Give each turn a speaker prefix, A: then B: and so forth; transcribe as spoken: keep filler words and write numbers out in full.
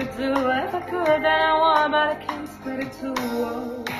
A: could do. If I could, then I would, but I can't spread it too.